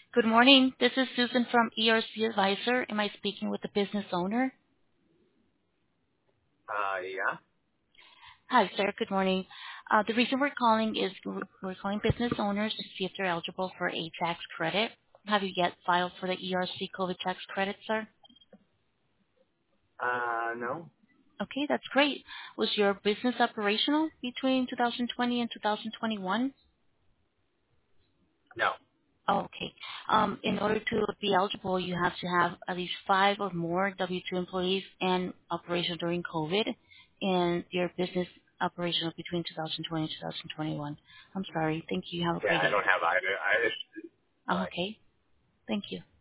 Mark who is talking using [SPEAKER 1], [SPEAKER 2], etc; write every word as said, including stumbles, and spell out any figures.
[SPEAKER 1] Good morning. This is Susan from E R C Advisor. Am I speaking with the business owner?
[SPEAKER 2] Uh, yeah.
[SPEAKER 1] Hi, sir. Good morning. Uh, the reason we're calling is we're we're calling business owners to see if they're eligible for a tax credit. Have you yet filed for the E R C COVID tax credit, sir?
[SPEAKER 2] Uh, no.
[SPEAKER 1] Okay, that's great. Was your business operational between two thousand twenty and two thousand twenty-one?
[SPEAKER 2] No.
[SPEAKER 1] Oh, okay. Um, in order to be eligible, you have to have at least five or more W two employees and operational during COVID, and your business operational between two thousand twenty and two thousand twenty-one. I'm sorry. Thank you. Have a
[SPEAKER 2] Yeah,
[SPEAKER 1] great
[SPEAKER 2] I
[SPEAKER 1] day.
[SPEAKER 2] don't have either. I just,
[SPEAKER 1] Oh,
[SPEAKER 2] bye.
[SPEAKER 1] okay. Thank you.